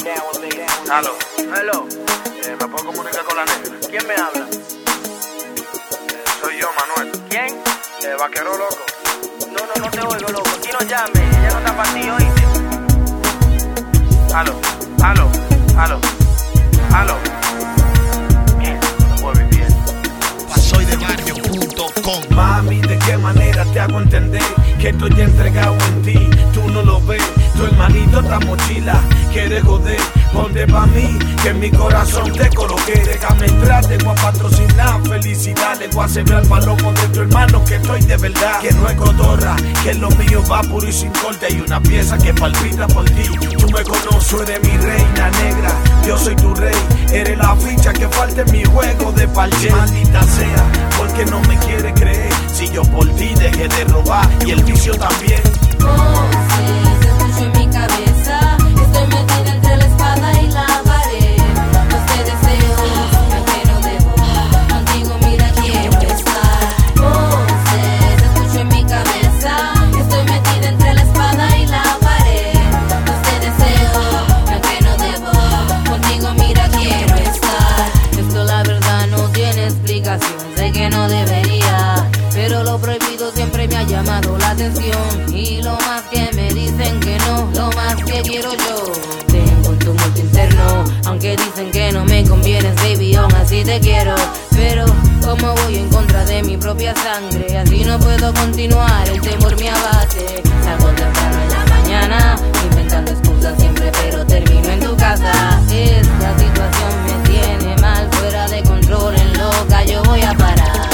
Aló. Hello. ¿Me puedo comunicar con la negra? ¿Quién me habla? Soy yo, Manuel. ¿Quién? Vaquero loco. No te oigo, loco. Aquí no llame. Ella no está para ti, ¿oíste? Aló. Mierda, no puedo vivir. Soydebarrio.com. Mami, ¿de qué manera te hago entender que estoy entregado en ti? Tú no lo ves, tu hermanito está mochila. Quiere joder, ponte pa' mí, que en mi corazón te coloqué. Déjame entrar, te voy a patrocinar. Felicidades, voy a sembrar palomo de tu hermano, que estoy de verdad. Que no es cotorra, que lo mío va puro y sin corte. Hay una pieza que palpita por ti. Tú me conoces, eres mi reina negra. Yo soy tu rey, eres la ficha que falta en mi juego de parche. Maldita sea, porque no me quiere creer. Si yo por ti dejé de robar y el vicio también. Voces escucho en mi cabeza, estoy metida entre la espada y la pared. No te deseo, aunque no debo, contigo mira quiero estar. Voces escucho en mi cabeza, estoy metida entre la espada y la pared. No te deseo, aunque no debo, contigo mira quiero estar. Esto la verdad no tiene explicación, sé que no debería, pero lo prohibido siempre me ha llamado la atención. Y lo más que me dicen que no, lo más que quiero yo. Tengo un tumulto interno, aunque dicen que no me convienes, baby, aún así te quiero. Pero como voy en contra de mi propia sangre, así no puedo continuar, el temor me abate. Salgo temprano en la mañana, inventando excusas siempre, pero termino en tu casa. Esta situación me tiene mal, fuera de control, en loca yo voy a parar.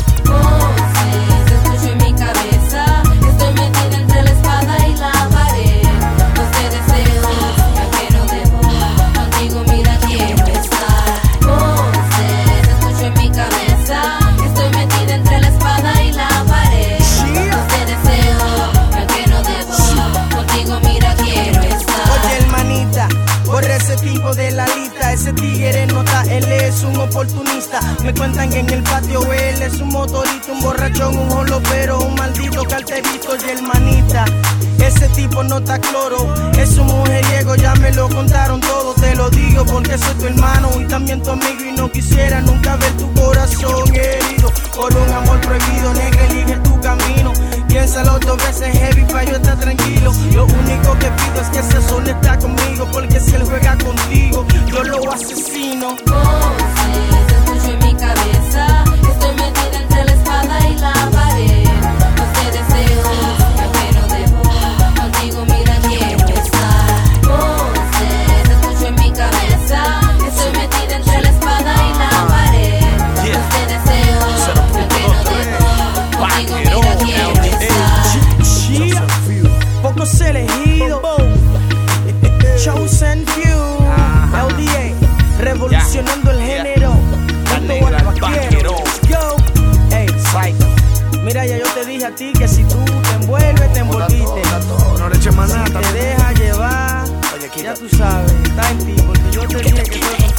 Voces escucho en mi cabeza, estoy metida entre la espada y la pared. No te deseo, aunque no debo, contigo mira quiero estar. Voces escucho en mi cabeza, estoy metida entre la espada y la pared. No te deseo, aunque no debo, contigo mira quiero estar. Oye, hermanita, borra ese tipo de la lista. Ese tigre nota, él es un oportunista. Me cuentan que en el patio él es un motorito, un borrachón, un holopero, un maldito carterito. Y hermanita, ese tipo no está cloro, es un mujeriego, ya me lo contaron todo. Te lo digo porque soy tu hermano y también tu amigo, y no quisiera nunca ver tu corazón herido por un amor prohibido. Negra, elige tu camino, piénsalo 2 veces, heavy, pa' yo estar tranquilo. Lo único que pido es que ese sol está conmigo, porque si él juega contigo, yo lo asesino. Voces escucho en mi cabeza, estoy metida entre la espada y la pared. No te deseo, aunque no debo, contigo mira quiero estar. Voces escucho en mi cabeza, estoy metida entre la espada y la pared. No te deseo, aunque no debo, contigo mira quiero estar. Pocos elegidos, chosen few, LDA, revolucionando el género. Vaquero. Yo, ey, mira, ya yo te dije a ti que si tú te envuelves, te envolviste. No le eches más nada. Si te dejas llevar, ya tú sabes, está en ti, porque yo te dije que tú